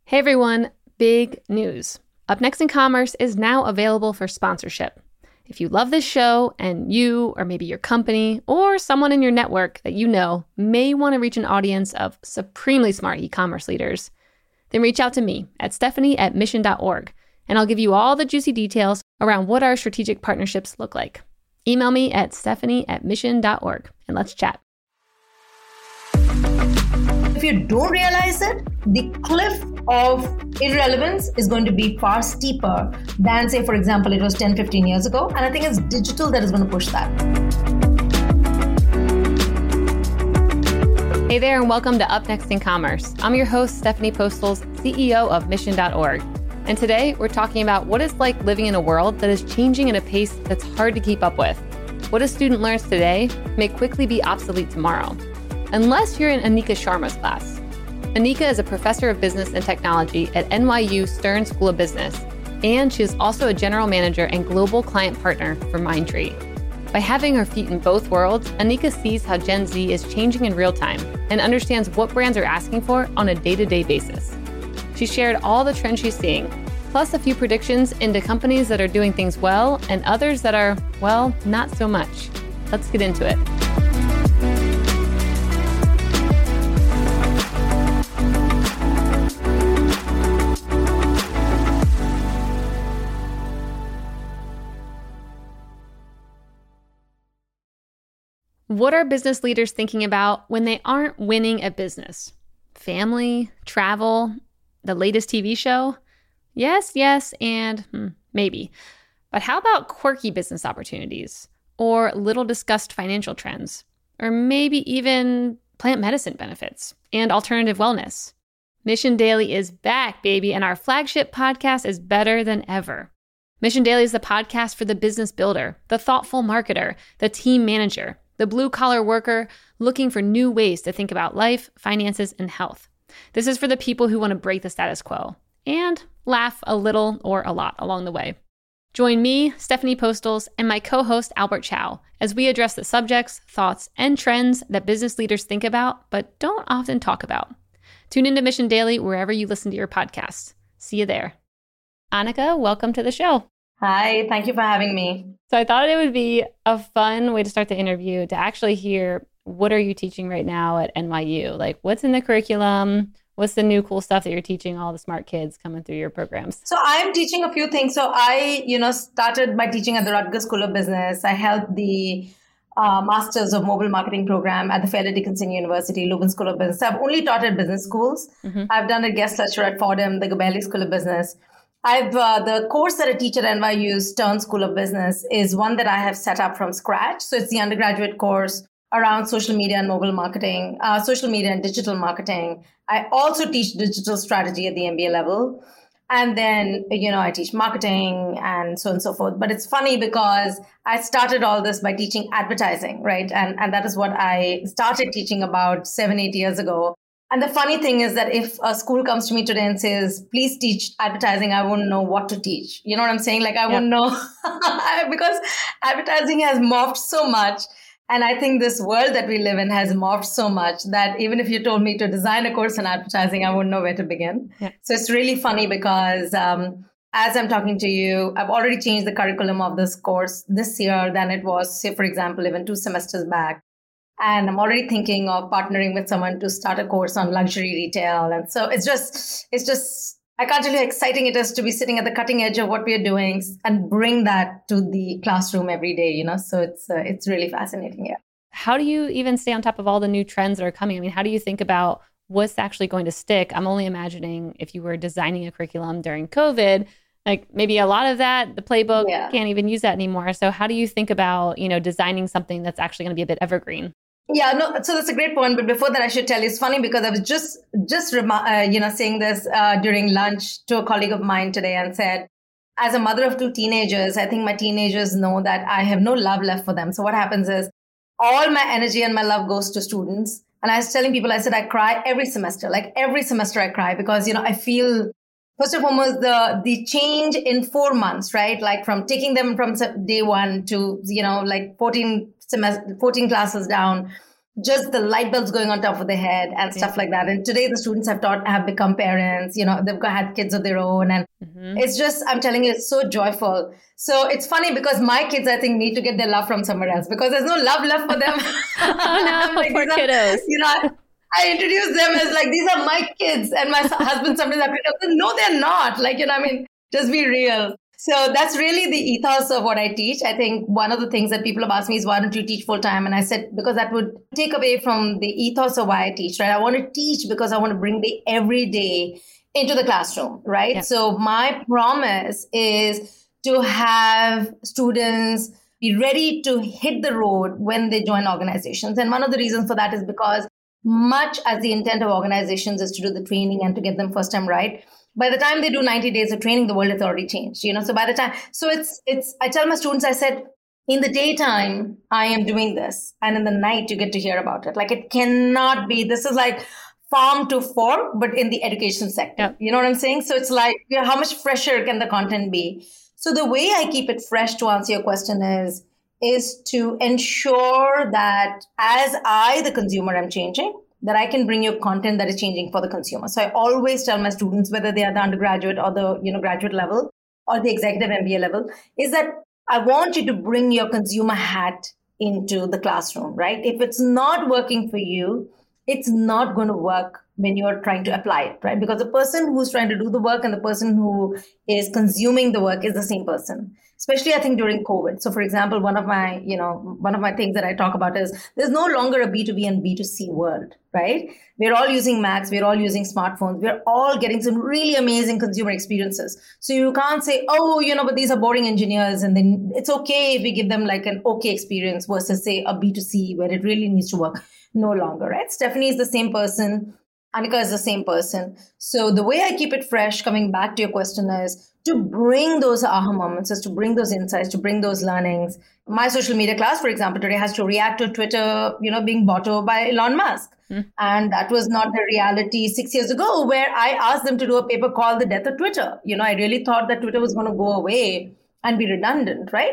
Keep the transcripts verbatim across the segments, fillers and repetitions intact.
Hey everyone, big news. Up Next in Commerce is now available for sponsorship. If you love this show and you, or maybe your company, or someone in your network that you know may want to reach an audience of supremely smart e-commerce leaders, then reach out to me at Stephanie at mission dot org, and I'll give you all the juicy details around what our strategic partnerships look like. Email me at Stephanie at mission dot org, and let's chat. If you don't realize it, the cliff of irrelevance is going to be far steeper than, say, for example, it was ten, fifteen years ago. And I think it's digital that is going to push that. Hey there, and welcome to Up Next in Commerce. I'm your host, Stephanie Postles, C E O of mission dot org. And today we're talking about what it's like living in a world that is changing at a pace that's hard to keep up with. What a student learns today may quickly be obsolete tomorrow. Unless you're in Anika Sharma's class. Anika is a professor of business and technology at N Y U Stern School of Business, and she is also a general manager and global client partner for Mindtree. By having her feet in both worlds, Anika sees how Gen Z is changing in real time and understands what brands are asking for on a day-to-day basis. She shared all the trends she's seeing, plus a few predictions into companies that are doing things well and others that are, well, not so much. Let's get into it. What are business leaders thinking about when they aren't winning at business? Family, travel, the latest T V show? Yes, yes, and hmm, maybe. But how about quirky business opportunities or little discussed financial trends? Or maybe even plant medicine benefits and alternative wellness? Mission Daily is back, baby, and our flagship podcast is better than ever. Mission Daily is the podcast for the business builder, the thoughtful marketer, the team manager, the blue-collar worker looking for new ways to think about life, finances, and health. This is for the people who want to break the status quo and laugh a little or a lot along the way. Join me, Stephanie Postles, and my co-host Albert Chow as we address the subjects, thoughts, and trends that business leaders think about but don't often talk about. Tune into Mission Daily wherever you listen to your podcasts. See you there. Anika, welcome to the show. Hi, thank you for having me. So I thought it would be a fun way to start the interview to actually hear, what are you teaching right now at N Y U? Like, what's in the curriculum? What's the new cool stuff that you're teaching all the smart kids coming through your programs? So I'm teaching a few things. So I, you know, started by teaching at the Rutgers School of Business. I held the uh, Masters of Mobile Marketing program at the Fairleigh Dickinson University, Lubin School of Business. I've only taught at business schools. Mm-hmm. I've done a guest lecture at Fordham, the Gabelli School of Business. I've uh, the course that I teach at N Y U Stern School of Business is one that I have set up from scratch. So it's the undergraduate course around social media and mobile marketing, uh, social media and digital marketing. I also teach digital strategy at the M B A level. And then, you know, I teach marketing and so on and so forth. But it's funny because I started all this by teaching advertising, right? And, and that is what I started teaching about seven, eight years ago. And the funny thing is that if a school comes to me today and says, please teach advertising, I wouldn't know what to teach. You know what I'm saying? Like, I yeah. wouldn't know because advertising has morphed so much. And I think this world that we live in has morphed so much that even if you told me to design a course in advertising, I wouldn't know where to begin. Yeah. So it's really funny because um, as I'm talking to you, I've already changed the curriculum of this course this year than it was, say, for example, even two semesters back. And I'm already thinking of partnering with someone to start a course on luxury retail. And so it's just, it's just, I can't tell you how exciting it is to be sitting at the cutting edge of what we're doing and bring that to the classroom every day, you know? So it's, uh, it's really fascinating. Yeah. How do you even stay on top of all the new trends that are coming? I mean, how do you think about what's actually going to stick? I'm only imagining if you were designing a curriculum during COVID, like maybe a lot of that, the playbook yeah. can't even use that anymore. So how do you think about, you know, designing something that's actually going to be a bit evergreen? Yeah, no, so that's a great point. But before that, I should tell you, it's funny because I was just, just, uh, you know, saying this uh, during lunch to a colleague of mine today and said, as a mother of two teenagers, I think my teenagers know that I have no love left for them. So what happens is all my energy and my love goes to students. And I was telling people, I said, I cry every semester, like every semester I cry because, you know, I feel, first and foremost, the, the change in four months, right? Like from taking them from day one to, you know, like fourteen semester, fourteen classes down, just the light bulbs going on top of their head and stuff yeah. like that. And today the students have taught, have become parents, you know, they've got, had kids of their own. And mm-hmm. it's just, I'm telling you, it's so joyful. So it's funny because my kids, I think, need to get their love from somewhere else because there's no love left for them. Oh no, like, poor kiddos. You know, I, I introduce them as like, these are my kids. And my husband sometimes I no, they're not. Like, you know, I mean, just be real. So that's really the ethos of what I teach. I think one of the things that people have asked me is, why don't you teach full time? And I said, because that would take away from the ethos of why I teach, right? I want to teach because I want to bring the everyday into the classroom, right? Yeah. So my promise is to have students be ready to hit the road when they join organizations. And one of the reasons for that is because much as the intent of organizations is to do the training and to get them first time right, by the time they do ninety days of training, the world has already changed, you know? So by the time, so it's, it's, I tell my students, I said, in the daytime, I am doing this. And in the night, you get to hear about it. Like it cannot be, this is like farm to fork, but in the education sector. Yep. You know what I'm saying? So it's like, you know, how much fresher can the content be? So the way I keep it fresh, to answer your question, is, is to ensure that as I, the consumer, am changing, that I can bring you content that is changing for the consumer. So I always tell my students, whether they are the undergraduate or the you know graduate level or the executive M B A level, is that I want you to bring your consumer hat into the classroom, right? If it's not working for you, it's not going to work when you're trying to apply it, right? Because the person who's trying to do the work and the person who is consuming the work is the same person. Especially, I think, during COVID. So, for example, one of my, you know, one of my things that I talk about is there's no longer a B two B and B two C world, right? We're all using Macs. We're all using smartphones. We're all getting some really amazing consumer experiences. So you can't say, oh, you know, but these are boring engineers. And then it's okay if we give them like an okay experience versus, say, a B two C where it really needs to work. No longer, right? Stephanie is the same person. Anika is the same person. So the way I keep it fresh, coming back to your question, is to bring those aha moments, is to bring those insights, to bring those learnings. My social media class, for example, today has to react to Twitter, you know, being bought over by Elon Musk. Mm. And that was not the reality six years ago, where I asked them to do a paper called The Death of Twitter. You know, I really thought that Twitter was going to go away and be redundant, right?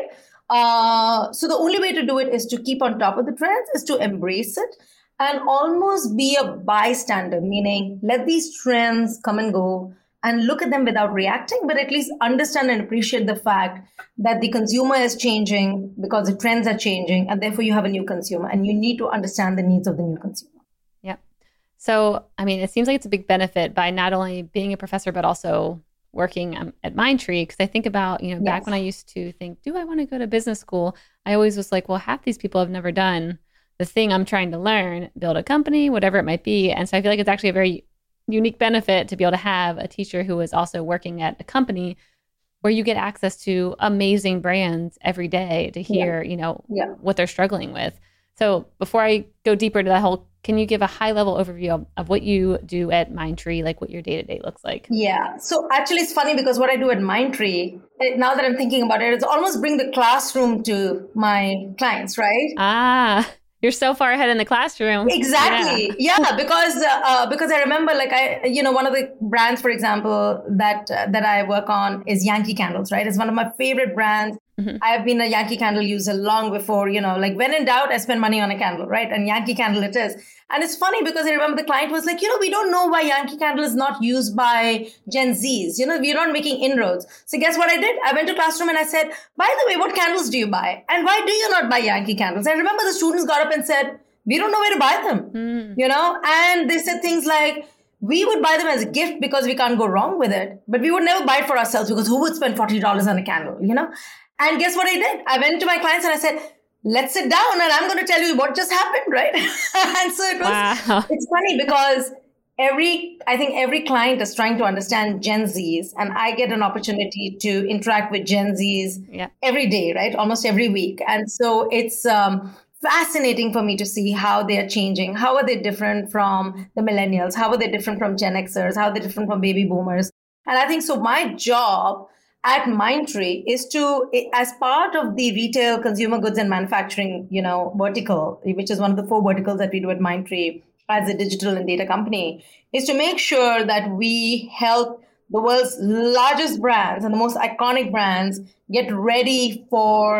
Uh, so the only way to do it is to keep on top of the trends, is to embrace it and almost be a bystander, meaning let these trends come and go and look at them without reacting, but at least understand and appreciate the fact that the consumer is changing because the trends are changing, and therefore you have a new consumer and you need to understand the needs of the new consumer. Yeah. So, I mean, it seems like it's a big benefit by not only being a professor, but also working um, at Mindtree. Because I think about, you know, back yes. when I used to think, do I want to go to business school? I always was like, well, half these people have never done the thing I'm trying to learn, build a company, whatever it might be. And so I feel like it's actually a very unique benefit to be able to have a teacher who is also working at a company where you get access to amazing brands every day to hear, yeah. you know, yeah. what they're struggling with. So before I go deeper into that whole, can you give a high level overview of, of what you do at Mindtree, like what your day-to-day looks like? Yeah. So actually it's funny because what I do at Mindtree, now that I'm thinking about it, is almost bring the classroom to my clients, right? Ah, you're so far ahead in the classroom. Exactly. Yeah, yeah because uh, uh, because I remember, like I, you know, one of the brands, for example, that uh, that I work on is Yankee Candles, right? It's one of my favorite brands. Mm-hmm. I've been a Yankee Candle user long before, you know, like when in doubt, I spend money on a candle, right? And Yankee Candle it is. And it's funny because I remember the client was like, you know, we don't know why Yankee Candle is not used by Gen Zs. You know, we're not making inroads. So guess what I did? I went to classroom and I said, by the way, what candles do you buy? And why do you not buy Yankee Candles? I remember the students got up and said, we don't know where to buy them, mm. you know? And they said things like, we would buy them as a gift because we can't go wrong with it. But we would never buy it for ourselves because who would spend forty dollars on a candle, you know? And guess what I did? I went to my clients and I said, let's sit down and I'm going to tell you what just happened, right? And so it was, wow. It's funny because every, I think every client is trying to understand Gen Zs, and I get an opportunity to interact with Gen Zs yeah. every day, right? Almost every week. And so it's um, fascinating for me to see how they are changing. How are they different from the millennials? How are they different from Gen Xers? How are they different from baby boomers? And I think so my job at Mindtree is to, as part of the retail, consumer goods and manufacturing, you know, vertical, which is one of the four verticals that we do at Mindtree as a digital and data company, is to make sure that we help the world's largest brands and the most iconic brands get ready for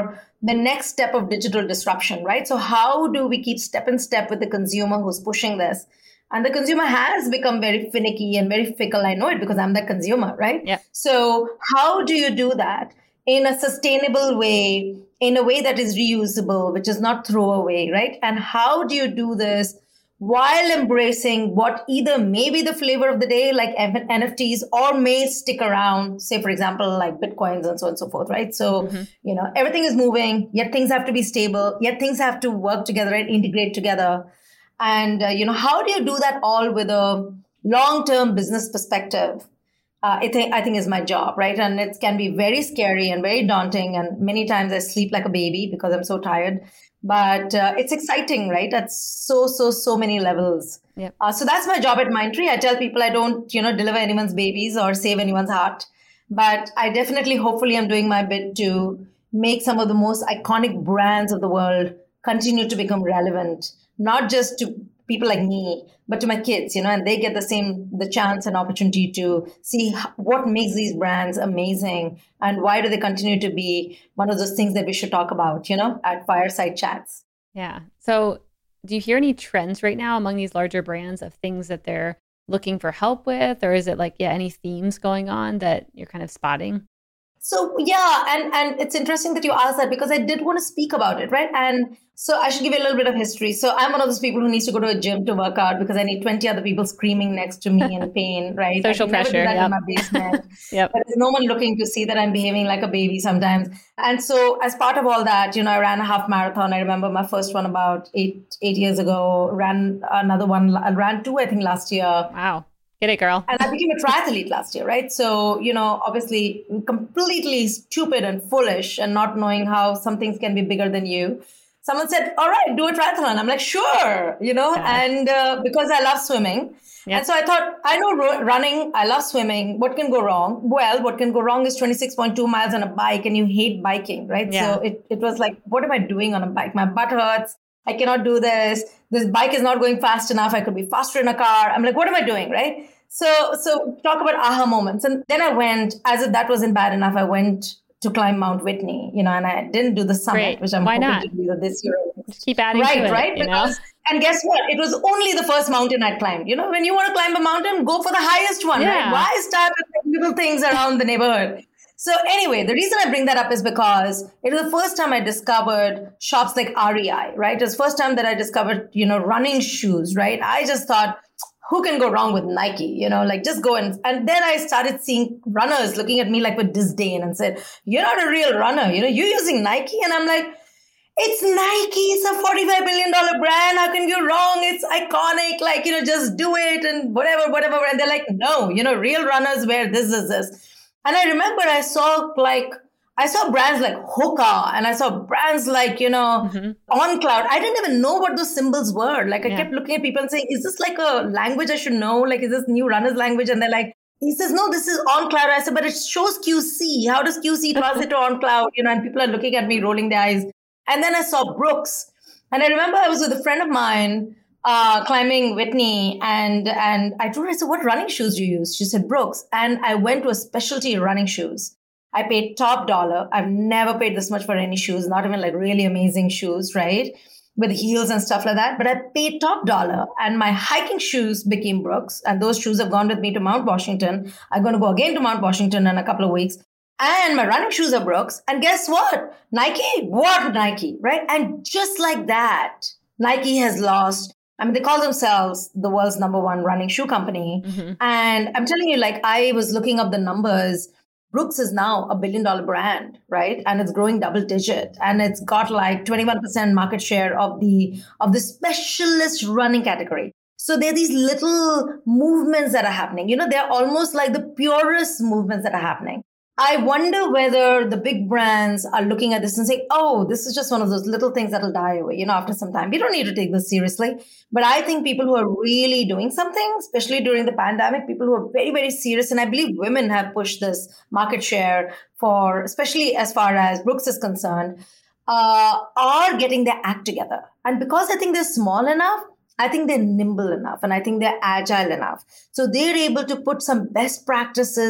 the next step of digital disruption, right? So how do we keep step in step with the consumer who's pushing this? And the consumer has become very finicky and very fickle. I know it because I'm the consumer, right? Yeah. So how do you do that in a sustainable way, in a way that is reusable, which is not throwaway, right? And how do you do this while embracing what either may be the flavor of the day, like N F Ts, or may stick around, say, for example, like Bitcoins and so on and so forth, right? So, mm-hmm. you know, everything is moving, yet things have to be stable, yet things have to work together and integrate together. And, uh, you know, how do you do that all with a long-term business perspective? Uh, I think I think is my job, right? And it can be very scary and very daunting. And many times I sleep like a baby because I'm so tired. But uh, it's exciting, right? At so, so, so many levels. Yep. Uh, so that's my job at Mindtree. I tell people I don't, you know, deliver anyone's babies or save anyone's heart. But I definitely, hopefully, I'm doing my bit to make some of the most iconic brands of the world continue to become relevant, not just to people like me, but to my kids, you know, and they get the same, the chance and opportunity to see what makes these brands amazing and why do they continue to be one of those things that we should talk about, you know, at fireside chats. Yeah. So do you hear any trends right now among these larger brands of things that they're looking for help with? Or is it like, yeah, any themes going on that you're kind of spotting? So, yeah, and, and it's interesting that you asked that because I did want to speak about it, right? And so I should give you a little bit of history. So I'm one of those people who needs to go to a gym to work out because I need twenty other people screaming next to me in pain, right? Social I pressure. Never do that yep. in my basement. Yep. But there's no one looking to see that I'm behaving like a baby sometimes. And so as part of all that, you know, I ran a half marathon. I remember my first one about eight, eight years ago, ran another one, I ran two, I think last year. Wow. Get it, girl. And I became a triathlete last year, right? So, you know, obviously completely stupid and foolish and not knowing how some things can be bigger than you. Someone said, all right, do a triathlon. I'm like, sure, you know, yeah. and uh, because I love swimming. Yep. And so I thought, I know ro- running, I love swimming. What can go wrong? Well, what can go wrong is twenty-six point two miles on a bike and you hate biking, right? Yeah. So it, it was like, what am I doing on a bike? My butt hurts. I cannot do this. This bike is not going fast enough. I could be faster in a car. I'm like, what am I doing, right? So, so talk about aha moments. And then I went, as if that wasn't bad enough, I went to climb Mount Whitney, you know, and I didn't do the summit, Great. which I'm Why hoping not? to do this year. Just keep adding right, to it, right, you because, know? And guess what? It was only the first mountain I climbed. You know, when you want to climb a mountain, go for the highest one, yeah. right? Why start with little things around the neighborhood? So anyway, the reason I bring that up is because it was the first time I discovered shops like R E I, right? It was the first time that I discovered, you know, running shoes, right? I just thought, who can go wrong with Nike? You know, like just go and, and then I started seeing runners looking at me like with disdain and said, you're not a real runner. You know, you're using Nike. And I'm like, it's Nike. It's a forty-five billion dollars brand. How can you go wrong? It's iconic. Like, you know, just do it and whatever, whatever. And they're like, no, you know, real runners wear this, this, this. And I remember I saw like, I saw brands like Hoka and I saw brands like, you know, mm-hmm. On Cloud. I didn't even know what those symbols were. Like I yeah. kept looking at people and saying, is this like a language I should know? Like, is this new runner's language? And they're like, he says, no, this is On Cloud. I said, but it shows Q C. How does Q C translate to On Cloud? You know, and people are looking at me, rolling their eyes. And then I saw Brooks. And I remember I was with a friend of mine uh, climbing Whitney. And, and I told her, I said, what running shoes do you use? She said, Brooks. And I went to a specialty running shoes. I paid top dollar. I've never paid this much for any shoes, not even like really amazing shoes, right? With heels and stuff like that. But I paid top dollar and my hiking shoes became Brooks. And those shoes have gone with me to Mount Washington. I'm going to go again to Mount Washington in a couple of weeks. And my running shoes are Brooks. And guess what? Nike? What Nike, right? And just like that, Nike has lost. I mean, they call themselves the world's number one running shoe company. Mm-hmm. And I'm telling you, like, I was looking up the numbers. Brooks is now a billion dollar brand, right? And it's growing double digit. And it's got like twenty-one percent market share of the, of the specialist running category. So there are these little movements that are happening. You know, they're almost like the purest movements that are happening. I wonder whether the big brands are looking at this and saying, oh, this is just one of those little things that'll die away, you know, after some time. We don't need to take this seriously. But I think people who are really doing something, especially during the pandemic, people who are very, very serious, and I believe women have pushed this market share for, especially as far as Brooks is concerned, uh, are getting their act together. And because I think they're small enough, I think they're nimble enough and I think they're agile enough. So they're able to put some best practices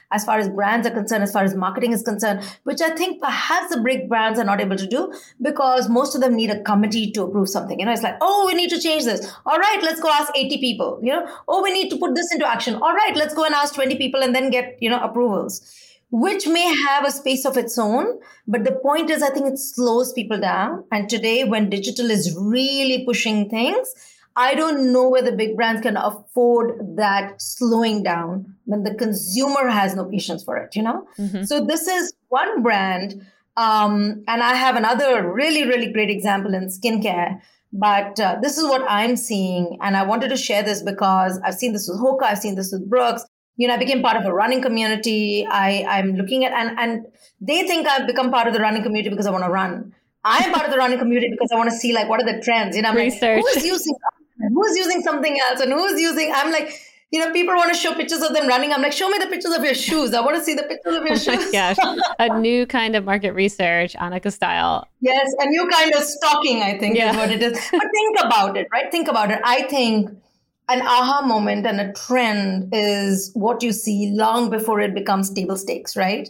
as far as brands are concerned, as far as marketing is concerned, which I think perhaps the big brands are not able to do because most of them need a committee to approve something. You know, it's like, oh, we need to change this. All right, let's go ask eighty people. You know, oh, we need to put this into action. All right, let's go and ask twenty people and then get, you know, approvals, which may have a space of its own. But the point is, I think it slows people down. And today, when digital is really pushing things, I don't know whether big brands can afford that slowing down when the consumer has no patience for it, you know? Mm-hmm. So this is one brand. Um, and I have another really, really great example in skincare. But uh, this is what I'm seeing. And I wanted to share this because I've seen this with Hoka. I've seen this with Brooks. You know, I became part of a running community. I, I'm looking at, and, and they think I've become part of the running community because I want to run. I'm part of the running community because I want to see, like, what are the trends? You know, I'm Research. Like, who's using who's using something else and who's using, I'm like, you know, people want to show pictures of them running. I'm like, show me the pictures of your shoes. I want to see the pictures of your oh shoes. My gosh. A new kind of market research, Anika style. Yes, a new kind of stalking, I think, yeah. is what it is. But think about it, right? Think about it. I think an aha moment and a trend is what you see long before it becomes table stakes, right?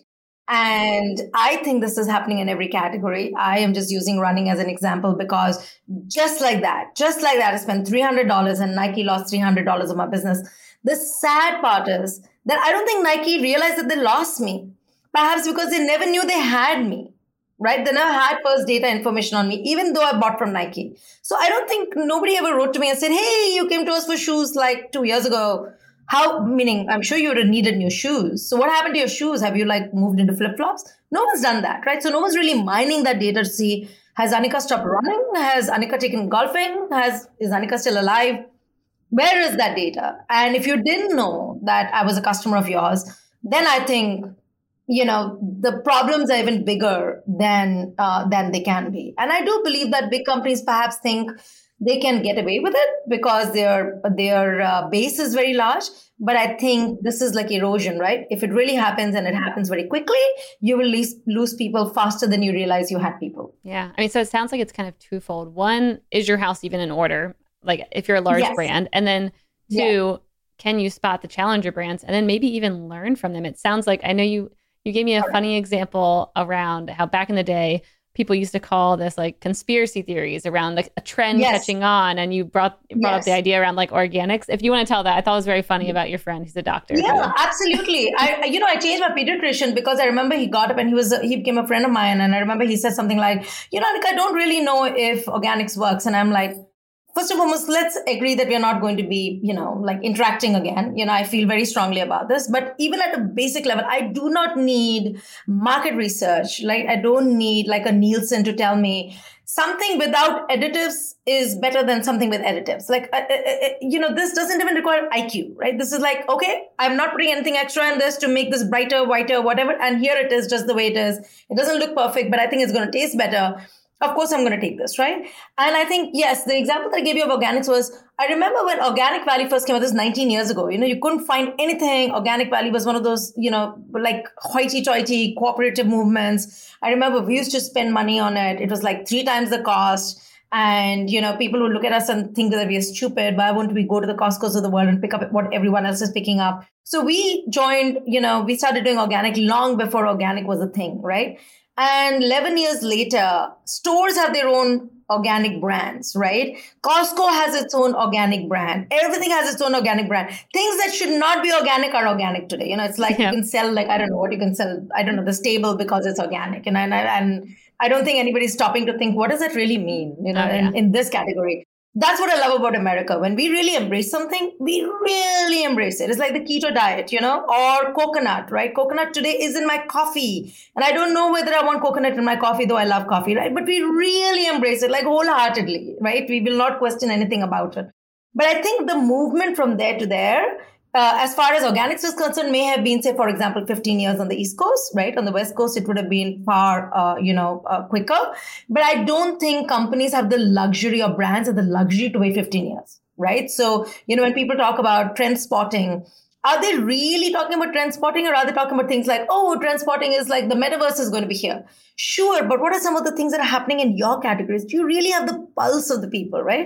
And I think this is happening in every category. I am just using running as an example because just like that, just like that, I spent three hundred dollars and Nike lost three hundred dollars of my business. The sad part is that I don't think Nike realized that they lost me. Perhaps because they never knew they had me, right? They never had first data information on me, even though I bought from Nike. So I don't think nobody ever wrote to me and said, hey, you came to us for shoes like two years ago. How, meaning, I'm sure you would have needed new shoes. So what happened to your shoes? Have you like moved into flip-flops? No one's done that, right? So no one's really mining that data to see, has Anika stopped running? Has Anika taken golfing? Has, is Anika still alive? Where is that data? And if you didn't know that I was a customer of yours, then I think, you know, the problems are even bigger than, uh, than they can be. And I do believe that big companies perhaps think they can get away with it because their their uh, base is very large. But I think this is like erosion, right? If it really happens and it happens very quickly, you will lose, lose people faster than you realize you had people. Yeah. I mean, so it sounds like it's kind of twofold. One, is your house even in order? Like if you're a large yes. brand. And then two, yeah. can you spot the challenger brands and then maybe even learn from them? It sounds like, I know you, you gave me a All funny right. example around how back in the day, people used to call this like conspiracy theories around like a trend yes. catching on. And you brought brought yes. up the idea around like organics. If you want to tell that, I thought it was very funny about your friend who's a doctor. Yeah, absolutely. I, you know, I changed my pediatrician because I remember he got up and he was, he became a friend of mine. And I remember he said something like, you know, like, I don't really know if organics works. And I'm like, first and foremost, let's agree that we're not going to be, you know, like interacting again. You know, I feel very strongly about this. But even at a basic level, I do not need market research. Like, I don't need like a Nielsen to tell me something without additives is better than something with additives. Like, uh, uh, you know, this doesn't even require I Q, right? This is like, okay, I'm not putting anything extra in this to make this brighter, whiter, whatever. And here it is just the way it is. It doesn't look perfect, but I think it's going to taste better. Of course, I'm going to take this, right? And I think, yes, the example that I gave you of organics was, I remember when Organic Valley first came out, this was nineteen years ago, you know, you couldn't find anything. Organic Valley was one of those, you know, like hoity-toity cooperative movements. I remember we used to spend money on it. It was like three times the cost. And, you know, people would look at us and think that we are stupid. Why won't we go to the Costco's of the world and pick up what everyone else is picking up? So we joined, you know, we started doing organic long before organic was a thing, right? And eleven years later, stores have their own organic brands, right? Costco has its own organic brand. Everything has its own organic brand. Things that should not be organic are organic today. You know, it's like yeah. you can sell, like, I don't know what you can sell. I don't know, the stable because it's organic. And, and, and I don't think anybody's stopping to think, what does that really mean, you know, oh, yeah. in, in this category? That's what I love about America. When we really embrace something, we really embrace it. It's like the keto diet, you know, or coconut, right? Coconut today is in my coffee. And I don't know whether I want coconut in my coffee, though I love coffee, right? But we really embrace it, like wholeheartedly, right? We will not question anything about it. But I think the movement from there to there, uh, as far as organics is concerned, may have been, say, for example, fifteen years on the East Coast, right? On the West Coast, it would have been far, uh, you know, uh, quicker. But I don't think companies have the luxury, or brands have the luxury to wait fifteen years, right? So, you know, when people talk about trend spotting, are they really talking about trend spotting, or are they talking about things like, oh, trend spotting is like the metaverse is going to be here? Sure, but what are some of the things that are happening in your categories? Do you really have the pulse of the people, right?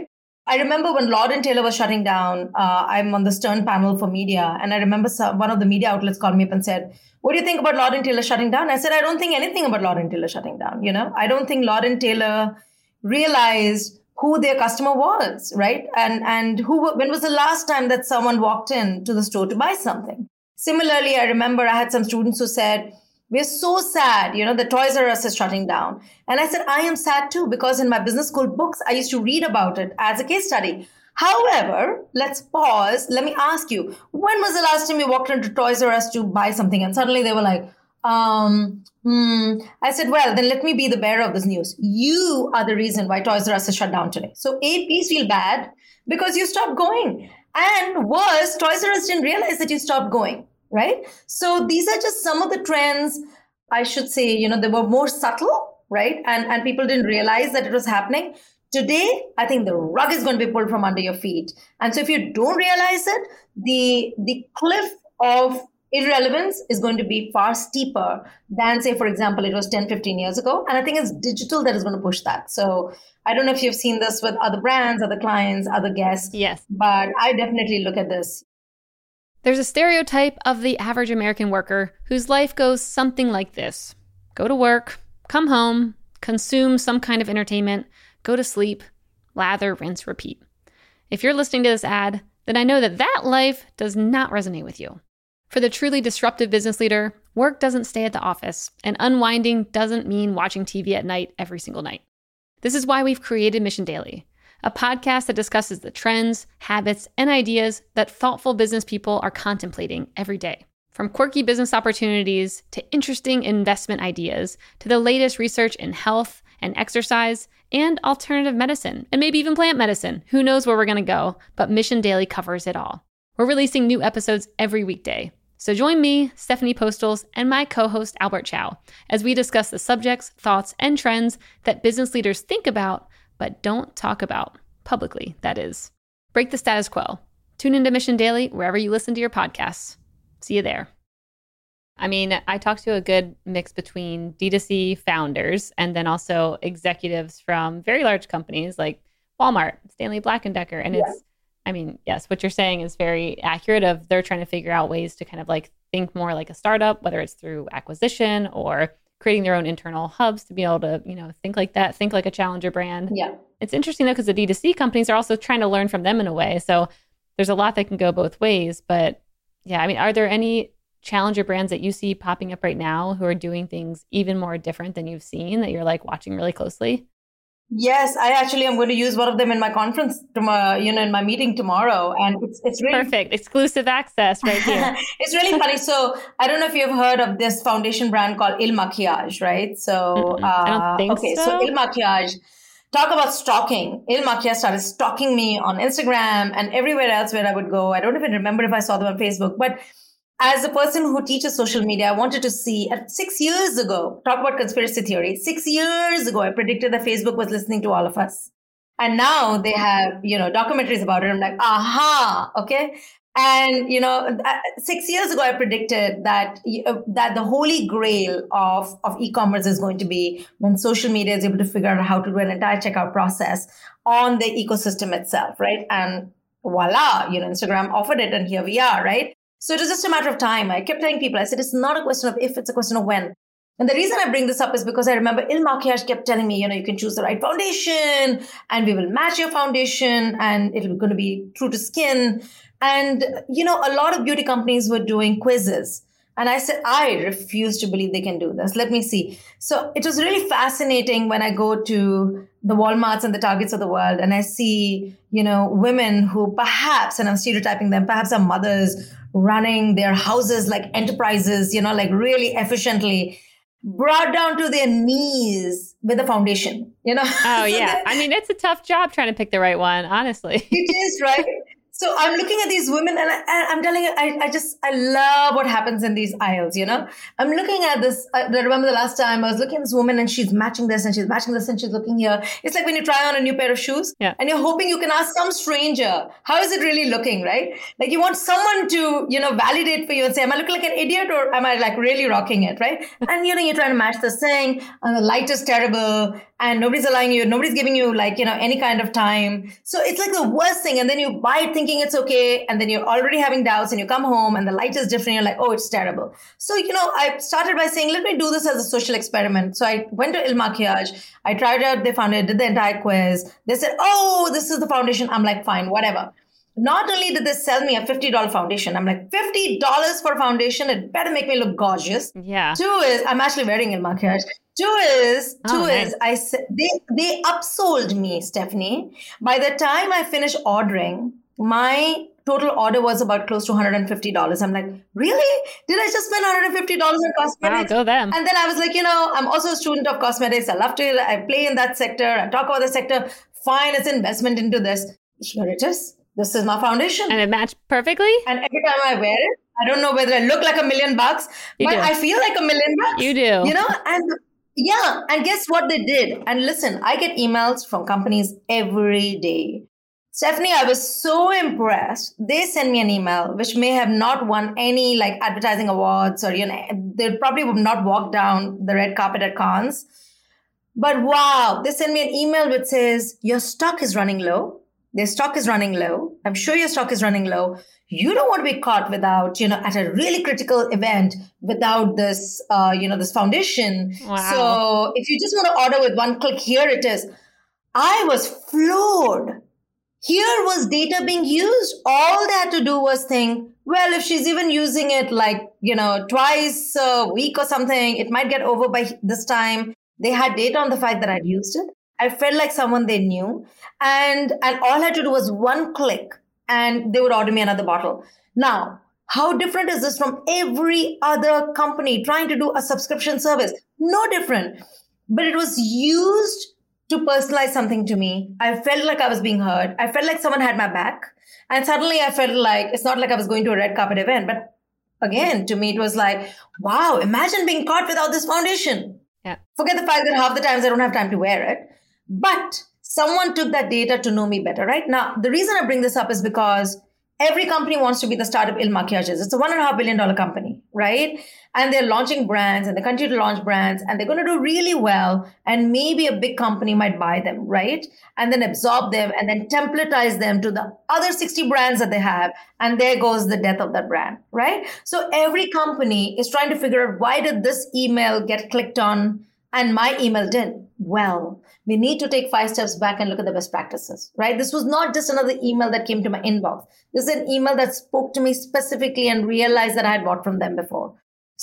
I remember when Lord and Taylor was shutting down, uh, I'm on the Stern panel for media. And I remember some, one of the media outlets called me up and said, what do you think about Lord and Taylor shutting down? I said, I don't think anything about Lord and Taylor shutting down. You know, I don't think Lord and Taylor realized who their customer was, right? And, and who, when was the last time that someone walked in to the store to buy something? Similarly, I remember I had some students who said, we're so sad, you know, the Toys R Us is shutting down. And I said, I am sad too, because in my business school books, I used to read about it as a case study. However, let's pause. Let me ask you, when was the last time you walked into Toys R Us to buy something? And suddenly they were like, um, hmm. I said, well, then let me be the bearer of this news. You are the reason why Toys R Us is shut down today. So A, please feel bad because you stopped going. And worse, Toys R Us didn't realize that you stopped going. Right? So these are just some of the trends, I should say, you know, they were more subtle, right? And, and people didn't realize that it was happening. Today, I think the rug is going to be pulled from under your feet. And so if you don't realize it, the, the cliff of irrelevance is going to be far steeper than, say, for example, it was ten, fifteen years ago. And I think it's digital that is going to push that. So I don't know if you've seen this with other brands, other clients, other guests. Yes. But I definitely look at this. There's a stereotype of the average American worker whose life goes something like this. Go to work, come home, consume some kind of entertainment, go to sleep, lather, rinse, repeat. If you're listening to this ad, then I know that that life does not resonate with you. For the truly disruptive business leader, work doesn't stay at the office, and unwinding doesn't mean watching T V at night every single night. This is why we've created Mission Daily, a podcast that discusses the trends, habits, and ideas that thoughtful business people are contemplating every day. From quirky business opportunities to interesting investment ideas to the latest research in health and exercise and alternative medicine, and maybe even plant medicine. Who knows where we're going to go, but Mission Daily covers it all. We're releasing new episodes every weekday. So join me, Stephanie Postles, and my co-host Albert Chow as we discuss the subjects, thoughts, and trends that business leaders think about but don't talk about publicly, that is. Break the status quo. Tune into Mission Daily wherever you listen to your podcasts. See you there. I mean, I talked to a good mix between D two C founders and then also executives from very large companies like Walmart, Stanley Black and Decker. And yeah. it's, I mean, yes, what you're saying is very accurate of they're trying to figure out ways to kind of like think more like a startup, whether it's through acquisition or creating their own internal hubs to be able to, you know, think like that, think like a challenger brand. Yeah. It's interesting though, because the D two C companies are also trying to learn from them in a way. So there's a lot that can go both ways. But yeah, I mean, are there any challenger brands that you see popping up right now who are doing things even more different than you've seen that you're like watching really closely? Yes, I actually am going to use one of them in my conference tomorrow, you know, in my meeting tomorrow. And it's it's really perfect. Exclusive access right here. It's really funny. So I don't know if you've heard of this foundation brand called Il Makiage, right? So uh, I don't think okay, so. so Il Makiage, talk about stalking. Il Makiage started stalking me on Instagram and everywhere else where I would go. I don't even remember if I saw them on Facebook, but as a person who teaches social media, I wanted to see uh, six years ago, talk about conspiracy theory. Six years ago, I predicted that Facebook was listening to all of us. And now they have, you know, documentaries about it. I'm like, aha, okay. And, you know, six years ago, I predicted that uh, that the holy grail of, of e-commerce is going to be when social media is able to figure out how to do an entire checkout process on the ecosystem itself, right? And voila, you know, Instagram offered it and here we are, right? So it was just a matter of time. I kept telling people, I said, it's not a question of if, it's a question of when. And the reason I bring this up is because I remember Il Makiage kept telling me, you know, you can choose the right foundation and we will match your foundation and it's going to be true to skin. And, you know, a lot of beauty companies were doing quizzes. And I said, I refuse to believe they can do this. Let me see. So it was really fascinating when I go to the Walmarts and the Targets of the world and I see, you know, women who perhaps, and I'm stereotyping them, perhaps are mothers running their houses like enterprises, you know, like really efficiently, brought down to their knees with a foundation, you know. Oh, so yeah. I mean, it's a tough job trying to pick the right one, honestly. It is, right? So I'm looking at these women and, I, and I'm telling you, I, I just, I love what happens in these aisles, you know? I'm looking at this. I remember the last time I was looking at this woman and she's matching this and she's matching this and she's looking here. It's like when you try on a new pair of shoes yeah. and you're hoping you can ask some stranger, how is it really looking, right? Like you want someone to, you know, validate for you and say, am I looking like an idiot or am I like really rocking it, right? And, you know, you're trying to match this thing and the light is terrible and nobody's allowing you, nobody's giving you like, you know, any kind of time. So it's like the worst thing. And then you buy it thinking it's okay. And then you're already having doubts and you come home and the light is different. You're like, oh, it's terrible. So, you know, I started by saying, let me do this as a social experiment. So I went to Il Makiage. I tried out, they found it, did the entire quiz. They said, oh, this is the foundation. I'm like, fine, whatever. Not only did they sell me a fifty dollars foundation, I'm like, fifty dollars for a foundation, it better make me look gorgeous. Yeah. Two is, I'm actually wearing Il Makiage. Two is, two oh, is, nice. I said, they, they upsold me, Stephanie. By the time I finished ordering, my total order was about close to one hundred fifty dollars. I'm like, really? Did I just spend one hundred fifty dollars on cosmetics? Wow, go them. And then I was like, you know, I'm also a student of cosmetics. I love to, I play in that sector. I talk about the sector. Fine, it's investment into this. Here it is. This is my foundation. And it matched perfectly? And every time I wear it, I don't know whether I look like a million bucks, You but do. I feel like a million bucks. You do. You know, and yeah, and guess what they did? And listen, I get emails from companies every day. Stephanie, I was so impressed. They sent me an email, which may have not won any like advertising awards or, you know, they probably would not walk down the red carpet at Cannes. But wow, they sent me an email which says, your stock is running low. Their stock is running low. I'm sure your stock is running low. You don't want to be caught without, you know, at a really critical event without this, uh, you know, this foundation. Wow. So if you just want to order with one click, here it is. I was floored. Here was data being used. All they had to do was think, well, if she's even using it like, you know, twice a week or something, it might get over by this time. They had data on the fact that I'd used it. I felt like someone they knew. And, and all I had to do was one click and they would order me another bottle. Now, how different is this from every other company trying to do a subscription service? No different. But it was used to personalize something to me. I felt like I was being heard. I felt like someone had my back. And suddenly I felt like, it's not like I was going to a red carpet event, but again, to me, it was like, wow, imagine being caught without this foundation. Yeah. Forget the fact that half the times I don't have time to wear it. But someone took that data to know me better, right? Now, the reason I bring this up is because every company wants to be the startup Il Makiage is. It's a one and a half billion dollar company, right? And they're launching brands and they continue to launch brands and they're going to do really well. And maybe a big company might buy them, right? And then absorb them and then templatize them to the other sixty brands that they have. And there goes the death of that brand, right? So every company is trying to figure out, why did this email get clicked on and my email didn't? Well, we need to take five steps back and look at the best practices, right? This was not just another email that came to my inbox. This is an email that spoke to me specifically and realized that I had bought from them before.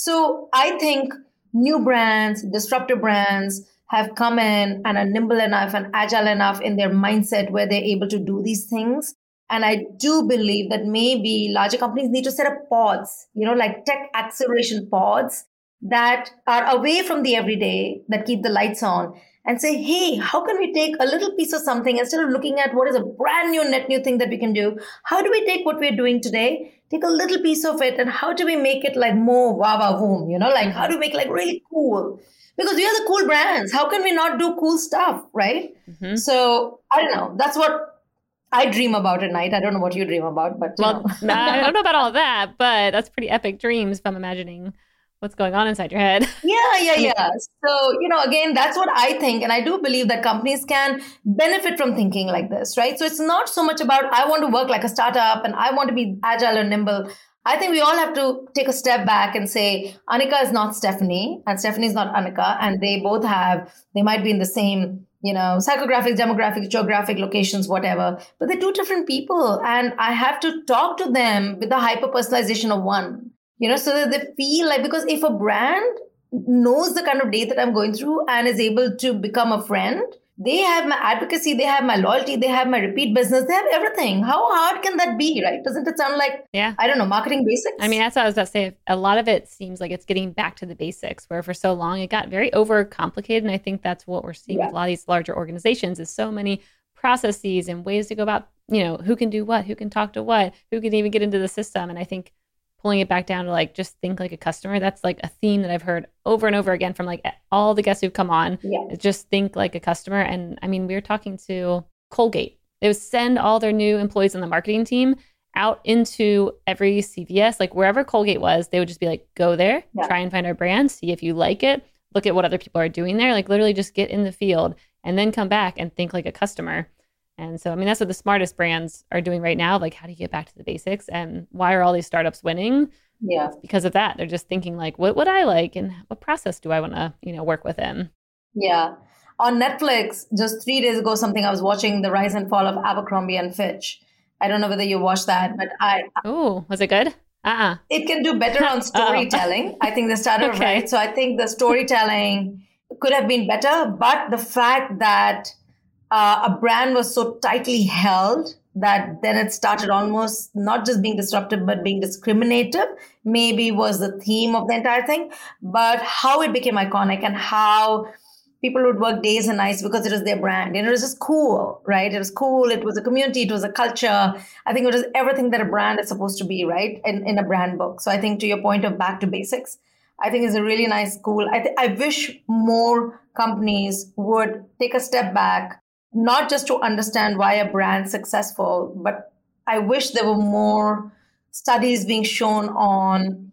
So I think new brands, disruptive brands have come in and are nimble enough and agile enough in their mindset where they're able to do these things. And I do believe that maybe larger companies need to set up pods, you know, like tech acceleration pods that are away from the everyday, that keep the lights on and say, hey, how can we take a little piece of something instead of looking at what is a brand new, net new thing that we can do? How do we take what we're doing today, take a little piece of it, and how do we make it like more wow, wow, boom? You know, like how do we make it like really cool? Because we are the cool brands. How can we not do cool stuff, right? Mm-hmm. So I don't know. That's what I dream about at night. I don't know what you dream about, but well, know. I don't know about all of that, but that's pretty epic dreams if I'm imagining what's going on inside your head. Yeah, yeah, yeah. So, you know, again, that's what I think. And I do believe that companies can benefit from thinking like this, right? So it's not so much about, I want to work like a startup and I want to be agile and nimble. I think we all have to take a step back and say, Anika is not Stephanie and Stephanie is not Anika. And they both have, they might be in the same, you know, psychographics, demographics, geographic locations, whatever, but they're two different people. And I have to talk to them with the hyper-personalization of one. You know, so that they feel like, because if a brand knows the kind of day that I'm going through and is able to become a friend, they have my advocacy, they have my loyalty, they have my repeat business, they have everything. How hard can that be, right? Doesn't it sound like, yeah, I don't know, marketing basics? I mean, that's what I was about to say. A lot of it seems like it's getting back to the basics, where for so long it got very overcomplicated. And I think that's what we're seeing yeah. with a lot of these larger organizations is so many processes and ways to go about you know, who can do what, who can talk to what, who can even get into the system. And I think pulling it back down to like, just think like a customer. That's like a theme that I've heard over and over again from like all the guests who've come on. Yeah. Just think like a customer. And I mean, we were talking to Colgate. They would send all their new employees on the marketing team out into every C V S, like wherever Colgate was, they would just be like, go there, yeah. try and find our brand, see if you like it, look at what other people are doing there, like literally just get in the field and then come back and think like a customer. And so, I mean, that's what the smartest brands are doing right now. Like, how do you get back to the basics? And why are all these startups winning? Yeah. It's because of that. They're just thinking like, what would I like? And what process do I want to, you know, work within? Yeah. On Netflix, just three days ago, something I was watching, The Rise and Fall of Abercrombie and Fitch. I don't know whether you watched that, but I... Oh, was it good? Uh-uh. It can do better on storytelling. I think they started okay. right. So I think the storytelling could have been better, but the fact that uh, a brand was so tightly held that then it started almost not just being disruptive, but being discriminative, maybe was the theme of the entire thing. But how it became iconic and how people would work days and nights because it was their brand. And it was just cool, right? It was cool. It was a community. It was a culture. I think it was everything that a brand is supposed to be, right? In, in a brand book. So I think to your point of back to basics, I think it's a really nice, cool. I, th- I wish more companies would take a step back, not just to understand why a brand's successful, but I wish there were more studies being shown on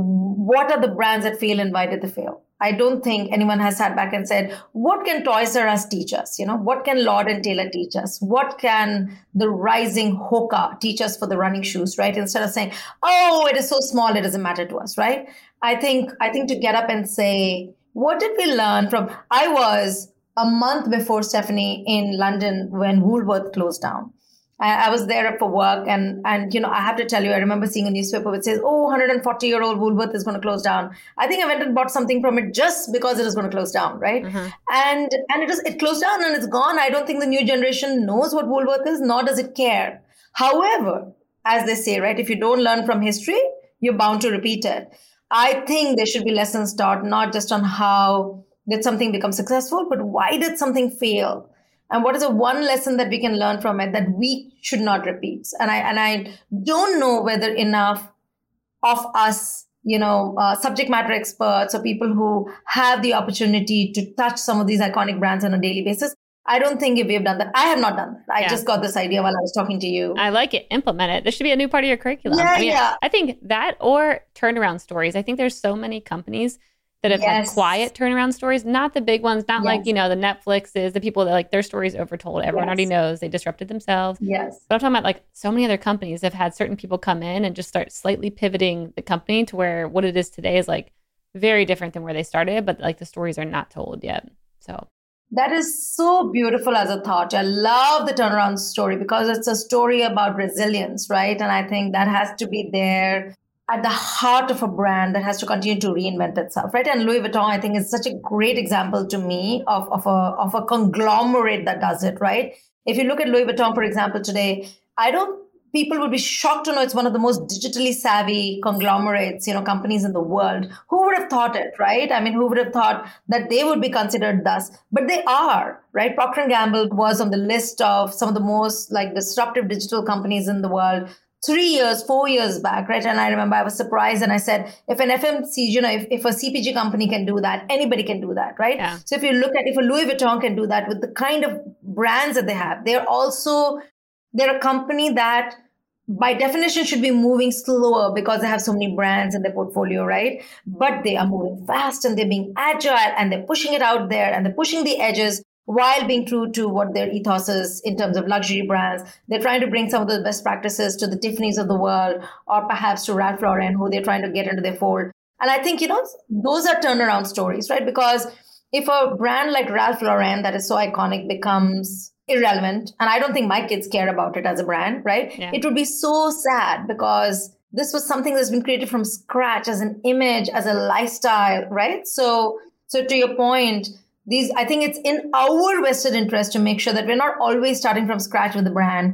what are the brands that fail and why did they fail. I don't think anyone has sat back and said, what can Toys R Us teach us? You know, what can Lord and Taylor teach us? What can the rising Hoka teach us for the running shoes, right? Instead of saying, oh, it is so small, it doesn't matter to us, right? I think, I think to get up and say, what did we learn from, I was a month before Stephanie in London when Woolworth closed down. I was there for work and, and, you know, I have to tell you, I remember seeing a newspaper which says, oh, one hundred forty year old Woolworth is going to close down. I think I went and bought something from it just because it was going to close down, right? Mm-hmm. And and it, is, it closed down and it's gone. I don't think the new generation knows what Woolworth is, nor does it care. However, as they say, right, if you don't learn from history, you're bound to repeat it. I think there should be lessons taught, not just on how did something become successful, but why did something fail? And what is the one lesson that we can learn from it that we should not repeat? And I and I don't know whether enough of us, you know, uh, subject matter experts or people who have the opportunity to touch some of these iconic brands on a daily basis. I don't think if we've done that. I have not done that. I yeah. just got this idea while I was talking to you. I like it. Implement it. This should be a new part of your curriculum. Yeah, I mean, yeah. I think that or turnaround stories. I think there's so many companies that have yes. had quiet turnaround stories, not the big ones, not yes. like, you know, the Netflixes, the people that like their stories overtold. Everyone yes. already knows they disrupted themselves. Yes. But I'm talking about like so many other companies have had certain people come in and just start slightly pivoting the company to where what it is today is like very different than where they started, but like the stories are not told yet. So that is so beautiful as a thought. I love the turnaround story because it's a story about resilience, right? And I think that has to be there at the heart of a brand that has to continue to reinvent itself, right? And Louis Vuitton, I think, is such a great example to me of, of, a, of a conglomerate that does it, right? If you look at Louis Vuitton, for example, today, I don't, people would be shocked to know it's one of the most digitally savvy conglomerates, you know, companies in the world. Who would have thought it, right? I mean, who would have thought that they would be considered thus? But they are, right? Procter and Gamble was on the list of some of the most like disruptive digital companies in the world. Three years, four years back, right? And I remember I was surprised and I said, if an F M C G, you know, if, if a C P G company can do that, anybody can do that, right? Yeah. So if you look at, if a Louis Vuitton can do that with the kind of brands that they have, they're also, they're a company that by definition should be moving slower because they have so many brands in their portfolio, right? But they are moving fast and they're being agile and they're pushing it out there and they're pushing the edges while being true to what their ethos is in terms of luxury brands. They're trying to bring some of the best practices to the Tiffany's of the world, or perhaps to Ralph Lauren, who they're trying to get into their fold. And I think, you know, those are turnaround stories, right? Because if a brand like Ralph Lauren that is so iconic becomes irrelevant, and I don't think my kids care about it as a brand, right? Yeah. It would be so sad because this was something that's been created from scratch as an image, as a lifestyle, right? So, so to your point, These, I think it's in our vested interest to make sure that we're not always starting from scratch with the brand,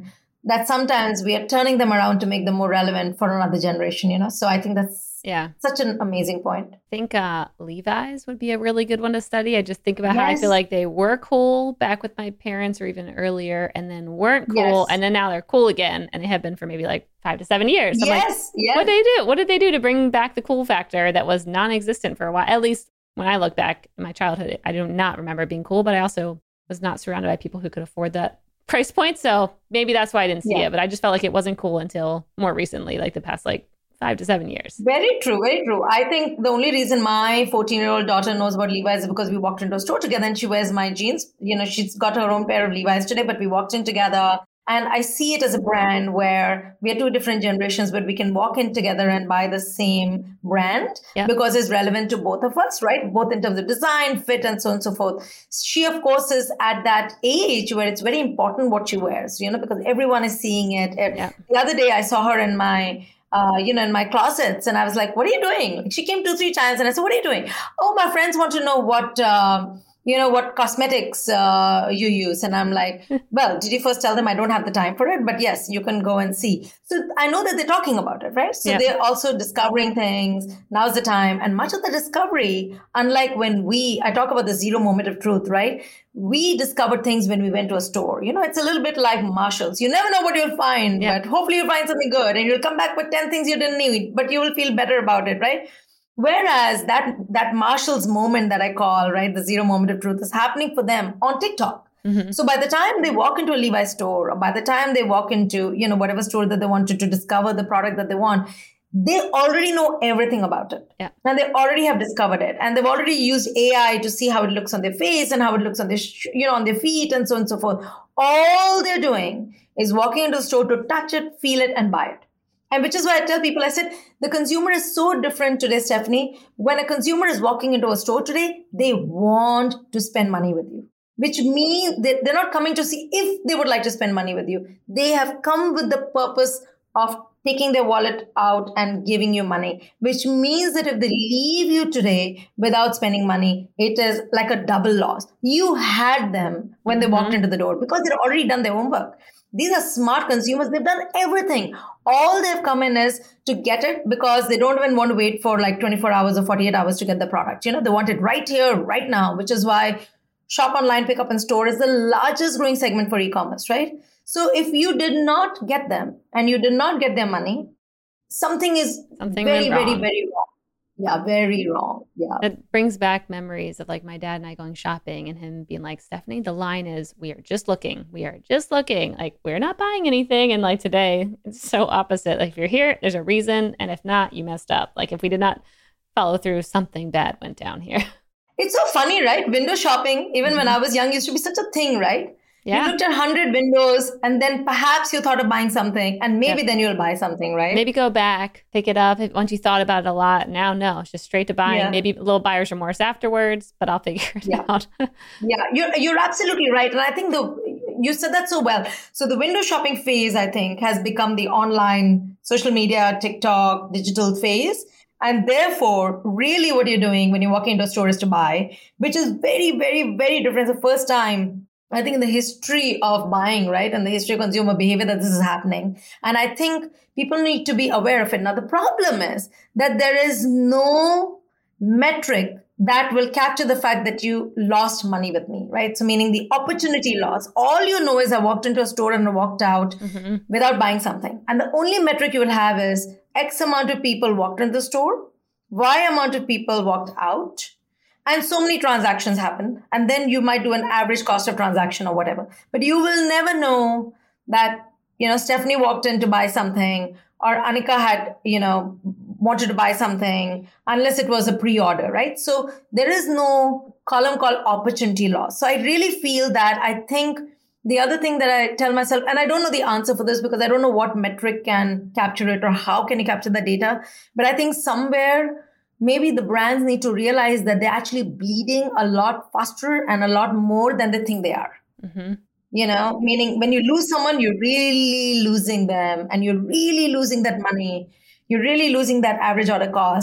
that sometimes we are turning them around to make them more relevant for another generation, you know? So I think that's yeah, such an amazing point. I think uh, Levi's would be a really good one to study. I just think about Yes. how I feel like they were cool back with my parents or even earlier and then weren't cool. Yes. And then now they're cool again. And they have been for maybe like five to seven years. So I'm like, Yes, yes. what did they do? What did they do to bring back the cool factor that was non-existent for a while? At least when I look back in my childhood, I do not remember being cool, but I also was not surrounded by people who could afford that price point. So maybe that's why I didn't see Yeah. it, but I just felt like it wasn't cool until more recently, like the past like five to seven years. Very true, very true. I think the only reason my fourteen-year-old daughter knows about Levi's is because we walked into a store together and she wears my jeans. You know, she's got her own pair of Levi's today, but we walked in together. And I see it as a brand where we are two different generations, but we can walk in together and buy the same brand Yeah. because it's relevant to both of us, right? Both in terms of design, fit, and so on and so forth. She, of course, is at that age where it's very important what she wears, you know, because everyone is seeing it. Yeah. The other day I saw her in my Uh, you know, in my closets. And I was like, what are you doing? She came two, three times and I said, what are you doing? Oh, my friends want to know what, uh, you know, what cosmetics uh, you use. And I'm like, well, did you first tell them I don't have the time for it? But yes, you can go and see. So I know that they're talking about it, right? So Yeah. they're also discovering things. Now's the time. And much of the discovery, unlike when we, I talk about the zero moment of truth, right? We discovered things when we went to a store. You know, it's a little bit like Marshalls. You never know what you'll find, Yeah. but hopefully you'll find something good and you'll come back with ten things you didn't need, but you will feel better about it, right? Whereas that that Marshall's moment that I call, right, the zero moment of truth is happening for them on TikTok. Mm-hmm. So by the time they walk into a Levi's store, or by the time they walk into, you know, whatever store that they wanted to discover the product that they want, they already know everything about it. Yeah. And they already have discovered it. And they've already used A I to see how it looks on their face and how it looks on their, sh- you know, on their feet and so on and so forth. All they're doing is walking into the store to touch it, feel it, and buy it. And which is why I tell people, I said, the consumer is so different today, Stephanie. When a consumer is walking into a store today, they want to spend money with you, which means that they're not coming to see if they would like to spend money with you. They have come with the purpose of taking their wallet out and giving you money, which means that if they leave you today without spending money, it is like a double loss. You had them when they Mm-hmm. walked into the door because they've already done their homework. These are smart consumers. They've done everything. All they've come in is to get it because they don't even want to wait for like twenty-four hours or forty-eight hours to get the product. You know, they want it right here, right now, which is why shop online, pick up in store is the largest growing segment for e-commerce, right? So if you did not get them and you did not get their money, something is Something very, went very, wrong. very wrong. Yeah, very wrong. Yeah. It brings back memories of like my dad and I going shopping and him being like, Stephanie, the line is, we are just looking. We are just looking. Like, we're not buying anything. And like today, it's so opposite. Like, if you're here, there's a reason. And if not, you messed up. Like, if we did not follow through, something bad went down here. It's so funny, right? Window shopping, even mm-hmm. when I was young, used to be such a thing, right? Yeah. You looked at one hundred windows and then perhaps you thought of buying something and maybe Yep. then you'll buy something, right? Maybe go back, pick it up if, once you thought about it a lot. Now, no, it's just straight to buying. Yeah. Maybe a little buyer's remorse afterwards, but I'll figure it Yeah. out. Yeah, you're, you're absolutely right. And I think the you said that so well. So the window shopping phase, I think, has become the online social media, TikTok, digital phase. And therefore, really what you're doing when you're walking into a store is to buy, which is very, very, very different. It's the first time, I think, in the history of buying, right? And the history of consumer behavior that this is happening. And I think people need to be aware of it. Now, the problem is that there is no metric that will capture the fact that you lost money with me, right? So meaning the opportunity loss. All you know is I walked into a store and I walked out Mm-hmm. without buying something. And the only metric you will have is X amount of people walked into the store, Y amount of people walked out, and so many transactions happen. And then you might do an average cost of transaction or whatever. But you will never know that, you know, Stephanie walked in to buy something or Anika had, you know, wanted to buy something unless it was a pre-order, right? So there is no column called opportunity loss. So I really feel that I think the other thing that I tell myself, and I don't know the answer for this because I don't know what metric can capture it or how can you capture the data, but I think somewhere maybe the brands need to realize that they're actually bleeding a lot faster and a lot more than they think they are. Mm-hmm. You know, meaning when you lose someone, you're really losing them and you're really losing that money. You're really losing that average order cost.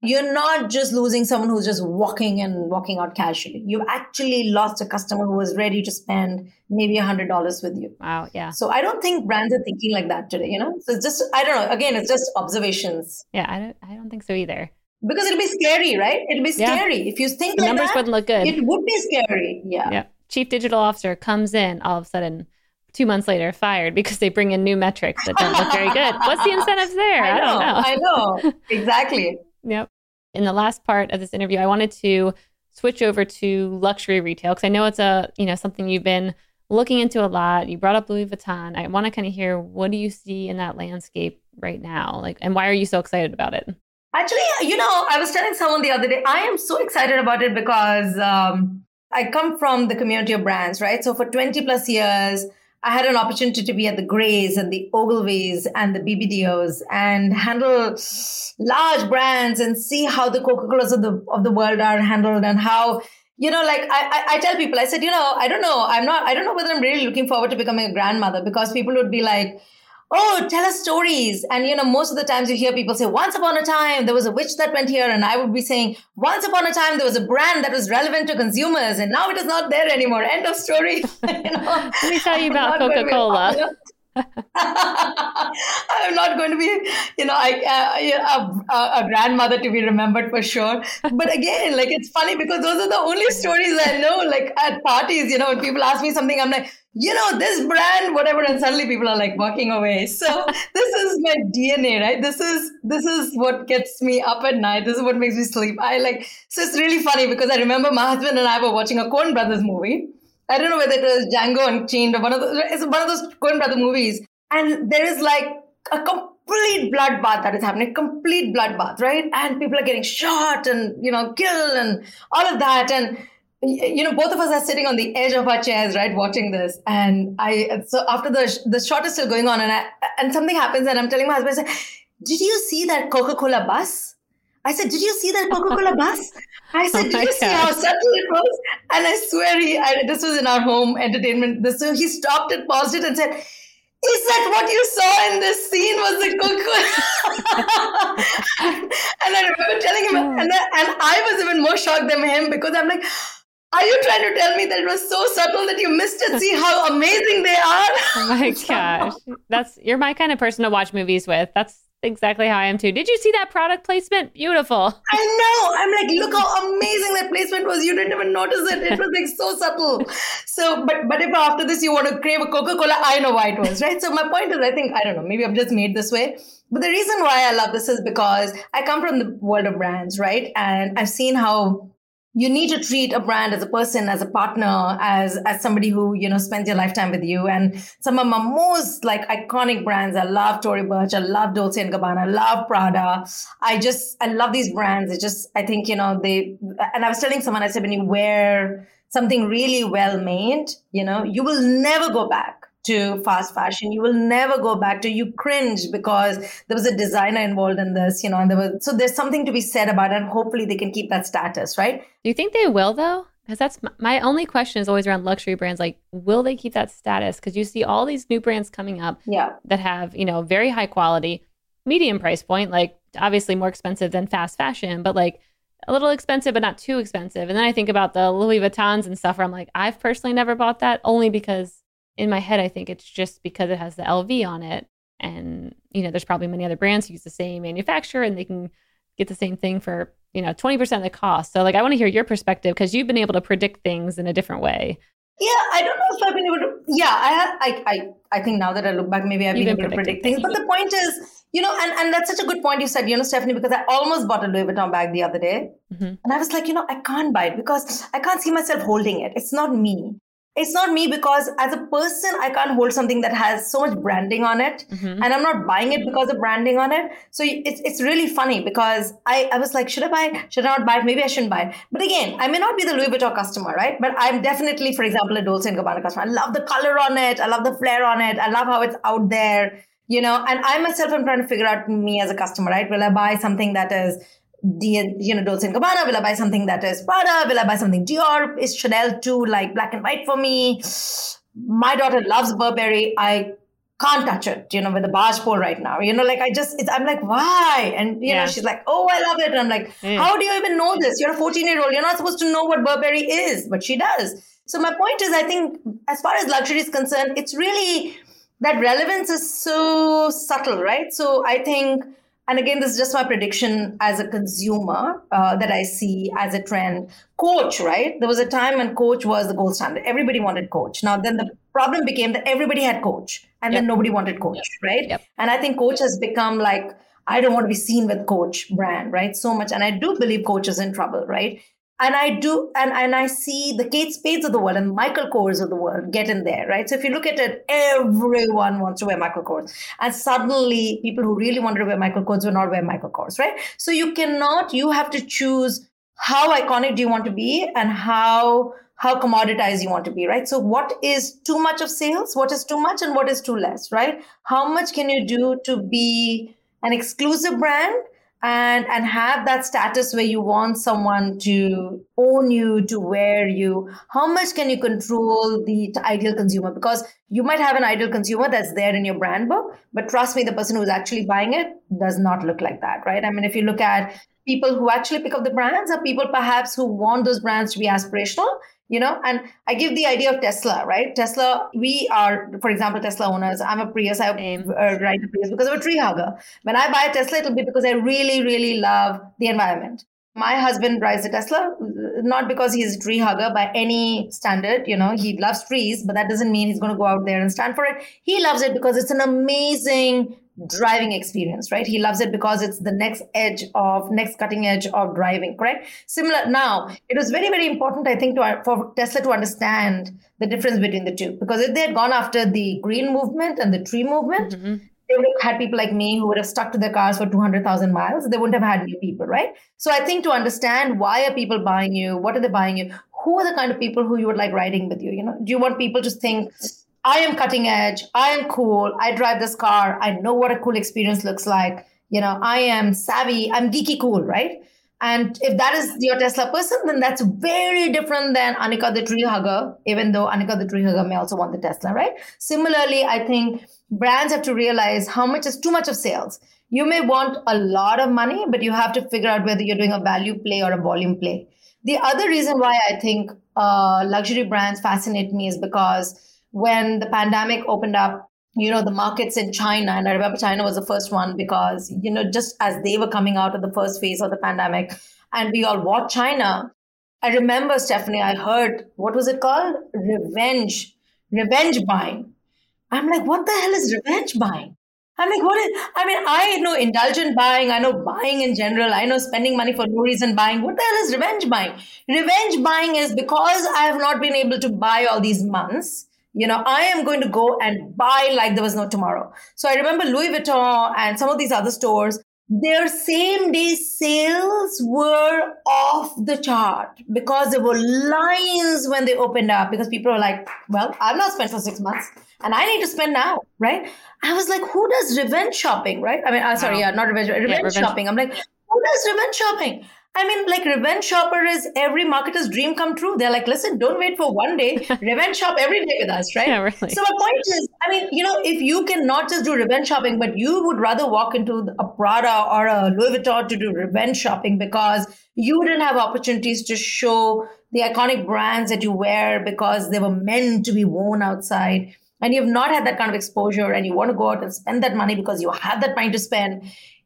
You're not just losing someone who's just walking and walking out casually. You've actually lost a customer who was ready to spend maybe a hundred dollars with you. Wow. Yeah. So I don't think brands are thinking like that today, you know? So it's just, I don't know. Again, it's just observations. Yeah. I don't, I don't think so either. Because it'll be scary, right? It'll be scary. Yeah. If you think the like numbers that, wouldn't look good. It would be scary. Yeah. Yeah. Chief digital officer comes in all of a sudden, two months later, fired because they bring in new metrics that don't look very good. What's the incentives there? I, I, know, don't know. I know. Exactly. Yep. In the last part of this interview, I wanted to switch over to luxury retail because I know it's a, you know, something you've been looking into a lot. You brought up Louis Vuitton. I want to kind of hear, what do you see in that landscape right now? Like, and why are you so excited about it? Actually, you know, I was telling someone the other day, I am so excited about it because um, I come from the community of brands, right? So for twenty plus years, I had an opportunity to be at the Greys and the Ogilvies and the B B D Os and handle large brands and see how the Coca-Colas of the of the world are handled and how, you know, like I, I, I tell people, I said, you know, I don't know, I'm not, I don't know whether I'm really looking forward to becoming a grandmother because people would be like, oh, tell us stories. And, you know, most of the times you hear people say, once upon a time, there was a witch that went here. And I would be saying, once upon a time, there was a brand that was relevant to consumers. And now it is not there anymore. End of story. You know, let me tell you about Coca-Cola. I'm not going to be, you know, I, uh, a, a grandmother to be remembered for sure. But again, like, it's funny because those are the only stories I know, like at parties, you know, when people ask me something, I'm like, you know, this brand, whatever, and suddenly people are like walking away. So this is my D N A, right? This is, this is what gets me up at night. This is what makes me sleep. I like, so it's really funny because I remember my husband and I were watching a Coen Brothers movie. I don't know whether it was Django Unchained or one of those, it's one of those Coen Brothers movies. And there is like a complete bloodbath that is happening, complete bloodbath, right? And people are getting shot and, you know, killed and all of that. And, you know, both of us are sitting on the edge of our chairs, right, watching this. And I, so after the the shot is still going on and I, and something happens and I'm telling my husband, I said, did you see that Coca-Cola bus? I said, did you see that Coca-Cola bus? I said, oh did you God. see how subtle it was? And I swear, he, I, this was in our home entertainment. This, so he stopped it, paused it and said, is that what you saw in this scene was the Coca-Cola? And I remember telling him, and, I, and I was even more shocked than him because I'm like, are you trying to tell me that it was so subtle that you missed it? See how amazing they are? Oh my gosh. That's, you're my kind of person to watch movies with. That's exactly how I am too. Did you see that product placement? Beautiful. I know. I'm like, look how amazing that placement was. You didn't even notice it. It was like so subtle. So, but but if after this you want to crave a Coca-Cola, I know why it was, right? So my point is, I think, I don't know, maybe I'm just made this way. But the reason why I love this is because I come from the world of brands, right? And I've seen how you need to treat a brand as a person, as a partner, as as somebody who, you know, spends your lifetime with you. And some of my most like iconic brands, I love Tory Burch, I love Dolce and Gabbana, I love Prada. I just, I love these brands. It just, I think, you know, they, and I was telling someone, I said, when you wear something really well made, you know, you will never go back to fast fashion. You will never go back to, you cringe because there was a designer involved in this, you know, and there was, so there's something to be said about it and hopefully they can keep that status, right? Do you think they will though? Because that's my, my only question is always around luxury brands. Like, will they keep that status? Because you see all these new brands coming up yeah. that have, you know, very high quality, medium price point, like obviously more expensive than fast fashion, but like a little expensive, but not too expensive. And then I think about the Louis Vuittons and stuff where I'm like, I've personally never bought that only because in my head, I think it's just because it has the L V on it. And, you know, there's probably many other brands who use the same manufacturer and they can get the same thing for, you know, twenty percent of the cost. So like, I want to hear your perspective because you've been able to predict things in a different way. Yeah, I don't know if I've been able to. Yeah, I have. I, I, I think now that I look back, maybe I've been, been able to predict things. things. But the point is, you know, and, and that's such a good point you said, you know, Stephanie, because I almost bought a Louis Vuitton bag the other day. Mm-hmm. And I was like, you know, I can't buy it because I can't see myself holding it. It's not me. It's not me because as a person, I can't hold something that has so much branding on it. Mm-hmm. And I'm not buying it because of branding on it. So it's it's really funny because I, I was like, should I buy it? Should I not buy it? Maybe I shouldn't buy it. But again, I may not be the Louis Vuitton customer, right? But I'm definitely, for example, a Dolce and Gabbana customer. I love the color on it. I love the flair on it. I love how it's out there, you know, and I myself am trying to figure out me as a customer, right? Will I buy something that is you know, Dolce and Gabbana? Will I buy something that is Prada? Will I buy something Dior? Is Chanel too like black and white for me? My daughter loves Burberry. I can't touch it, you know, with the barge pole right now. You know, like I just, it's, I'm like, why? And, you Yeah. know, she's like, oh, I love it. And I'm like, Mm. how do you even know this? You're a fourteen year old. You're not supposed to know what Burberry is, but she does. So my point is, I think as far as luxury is concerned, it's really that relevance is so subtle, right? So I think, and again, this is just my prediction as a consumer uh, that I see as a trend. Coach, right? There was a time when Coach was the gold standard. Everybody wanted Coach. Now, then the problem became that everybody had Coach and Yep. then nobody wanted Coach, Yep. right? Yep. And I think Coach has become like, I don't want to be seen with Coach brand, right? So much. And I do believe Coach is in trouble, right? And I do, and, and I see the Kate Spades of the world and Michael Kors of the world get in there, right? So if you look at it, everyone wants to wear Michael Kors. And suddenly people who really wanted to wear Michael Kors will not wear Michael Kors, right? So you cannot, you have to choose how iconic do you want to be and how how commoditized you want to be, right? So what is too much of sales? What is too much and what is too less, right? How much can you do to be an exclusive brand and and have that status where you want someone to own you, to wear you? How much can you control the ideal consumer? Because you might have an ideal consumer that's there in your brand book, but trust me, the person who's actually buying it does not look like that, right? I mean, if you look at people who actually pick up the brands are people perhaps who want those brands to be aspirational, you know, and I give the idea of Tesla, right? Tesla, we are, for example, Tesla owners. I'm a Prius. I uh, ride the Prius because I'm a tree hugger. When I buy a Tesla, it'll be because I really, really love the environment. My husband drives a Tesla, not because he's a tree hugger by any standard. You know, he loves trees, but that doesn't mean he's going to go out there and stand for it. He loves it because it's an amazing driving experience, right? He loves it because it's the next edge of, next cutting edge of driving, correct? Similar. Now, it was very, very important, I think, to, for Tesla to understand the difference between the two. Because if they had gone after the green movement and the tree movement, mm-hmm. they would have had people like me who would have stuck to their cars for two hundred thousand miles. They wouldn't have had new people, right? So I think to understand why are people buying you? What are they buying you? Who are the kind of people who you would like riding with you? You know, do you want people to think, I am cutting edge, I am cool, I drive this car, I know what a cool experience looks like, you know, I am savvy, I'm geeky cool, right? And if that is your Tesla person, then that's very different than Anika the tree hugger, even though Anika the tree hugger may also want the Tesla, right? Similarly, I think brands have to realize how much is too much of sales. You may want a lot of money, but you have to figure out whether you're doing a value play or a volume play. The other reason why I think uh, luxury brands fascinate me is because when the pandemic opened up, you know, the markets in China, and I remember China was the first one because, you know, just as they were coming out of the first phase of the pandemic and we all watched China, I remember, Stephanie, I heard, what was it called? Revenge, revenge buying. I'm like, what the hell is revenge buying? I'm like, what is, I mean, I know indulgent buying. I know buying in general. I know spending money for no reason buying. What the hell is revenge buying? Revenge buying is because I have not been able to buy all these months. You know, I am going to go and buy like there was no tomorrow. So I remember Louis Vuitton and some of these other stores, their same day sales were off the chart because there were lines when they opened up because people were like, well, I've not spent for six months and I need to spend now, right? I was like, who does revenge shopping, right? I mean, uh, sorry, wow. yeah, not revenge, revenge, yeah, revenge shopping. I'm like, who does revenge shopping? I mean, like revenge shopper is every marketer's dream come true. They're like, listen, don't wait for one day. Revenge shop every day with us, right? Yeah, really. So my point is, I mean, you know, if you can not just do revenge shopping, but you would rather walk into a Prada or a Louis Vuitton to do revenge shopping because you didn't have opportunities to show the iconic brands that you wear because they were meant to be worn outside. And you've not had that kind of exposure and you want to go out and spend that money because you have that money to spend.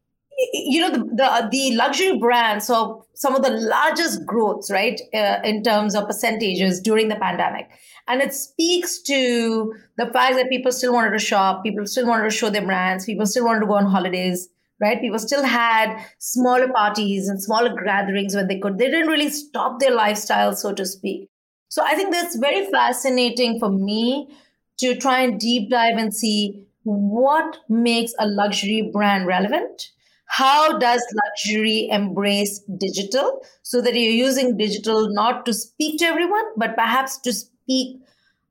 You know, the, the the luxury brands, so some of the largest growths, right, uh, in terms of percentages during the pandemic. And it speaks to the fact that people still wanted to shop, people still wanted to show their brands, people still wanted to go on holidays, right? People still had smaller parties and smaller gatherings when they could. They didn't really stop their lifestyle, so to speak. So I think that's very fascinating for me to try and deep dive and see what makes a luxury brand relevant. How does luxury embrace digital so that you're using digital not to speak to everyone, but perhaps to speak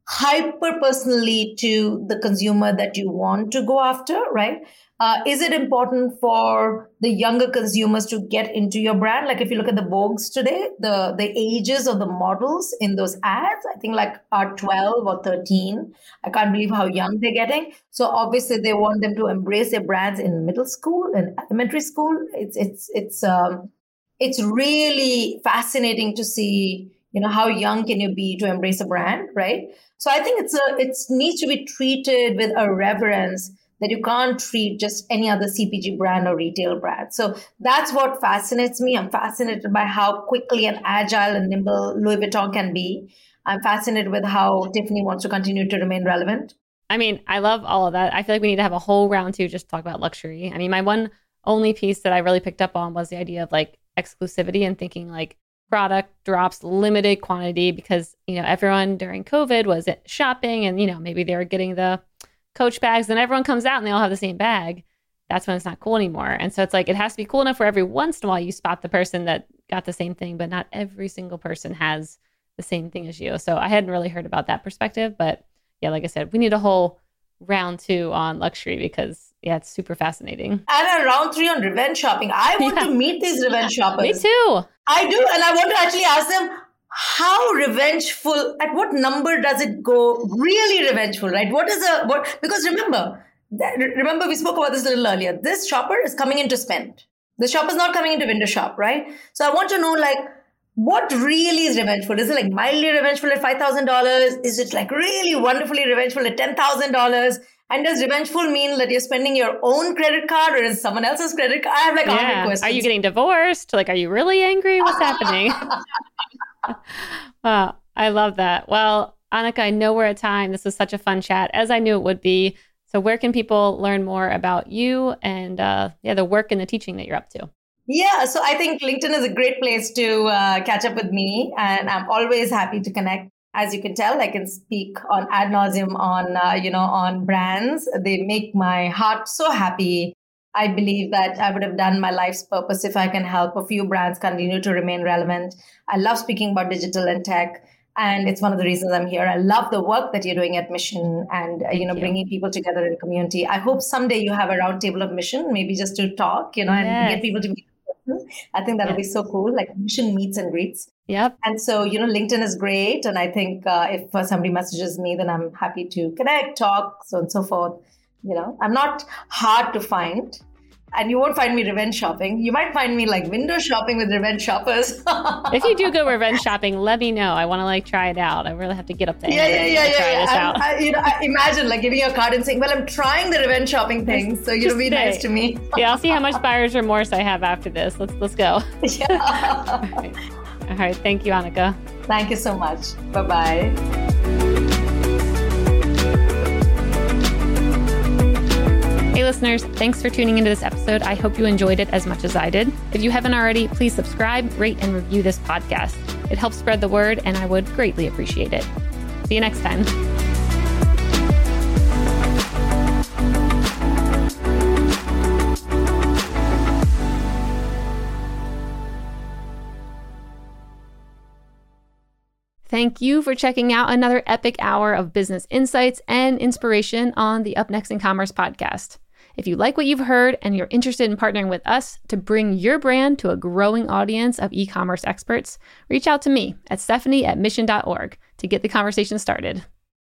hyper personally to the consumer that you want to go after, right? Uh, is it important for the younger consumers to get into your brand? Like if you look at the Vogues today, the, the ages of the models in those ads, I think like are twelve or thirteen. I can't believe how young they're getting. So obviously they want them to embrace their brands in middle school and elementary school. It's, it's, it's, um, it's really fascinating to see, you know, how young can you be to embrace a brand, right? So I think it's a, it needs to be treated with a reverence that you can't treat just any other C P G brand or retail brand. So that's what fascinates me. I'm fascinated by how quickly and agile and nimble Louis Vuitton can be. I'm fascinated with how Tiffany wants to continue to remain relevant. I mean, I love all of that. I feel like we need to have a whole round two just to talk about luxury. I mean, my one only piece that I really picked up on was the idea of like exclusivity and thinking like product drops limited quantity because, you know, everyone during COVID was shopping and, you know, maybe they were getting the Coach bags, then everyone comes out and they all have the same bag. That's when it's not cool anymore. And so it's like, it has to be cool enough where every once in a while you spot the person that got the same thing, but not every single person has the same thing as you. So I hadn't really heard about that perspective, but yeah, like I said, we need a whole round two on luxury because yeah, it's super fascinating. And a round three on revenge shopping. I want yeah. to meet these revenge shoppers. Me too. I do. And I want to actually ask them, how revengeful, at what number does it go really revengeful, right? What is a, what, because remember, that, remember we spoke about this a little earlier. This shopper is coming in to spend. The shopper is not coming in to window shop, right? So I want to know like, what really is revengeful? Is it like mildly revengeful at five thousand dollars? Is it like really wonderfully revengeful at ten thousand dollars? And does revengeful mean that you're spending your own credit card or is someone else's credit card? I have like a hundred yeah. questions. Are you getting divorced? Like, are you really angry? What's happening? Wow, I love that. Well, Annika, I know we're at time. This was such a fun chat, as I knew it would be. So where can people learn more about you and uh, yeah, the work and the teaching that you're up to? Yeah, so I think LinkedIn is a great place to uh, catch up with me. And I'm always happy to connect. As you can tell, I can speak on ad nauseum on, uh, you know, on brands. They make my heart so happy. I believe that I would have done my life's purpose if I can help a few brands continue to remain relevant. I love speaking about digital and tech, and it's one of the reasons I'm here. I love the work that you're doing at Mission and, uh, you know, you. bringing people together in a community. I hope someday you have a roundtable of Mission, maybe just to talk, you know, and yes. get people to meet. I think that'll yes. be so cool, like Mission meets and greets. Yep. And so, you know, LinkedIn is great. And I think uh, if uh, somebody messages me, then I'm happy to connect, talk, so on and so forth. You know, I'm not hard to find. And you won't find me revenge shopping. You might find me like window shopping with revenge shoppers. If you do go revenge shopping, let me know. I want to like try it out. I really have to get up there. Yeah, yeah, yeah, yeah. Try this out. I, you know, I imagine like giving you a card and saying, "Well, I'm trying the revenge shopping thing, so you know, be nice to me." Yeah, I'll see how much buyer's remorse I have after this. Let's let's go. Yeah. All right. All right. Thank you, Annika. Thank you so much. Bye bye. Hey listeners, thanks for tuning into this episode. I hope you enjoyed it as much as I did. If you haven't already, please subscribe, rate, and review this podcast. It helps spread the word, and I would greatly appreciate it. See you next time. Thank you for checking out another epic hour of business insights and inspiration on the Up Next in Commerce podcast. If you like what you've heard and you're interested in partnering with us to bring your brand to a growing audience of e-commerce experts, reach out to me at Stephanie at mission dot org to get the conversation started.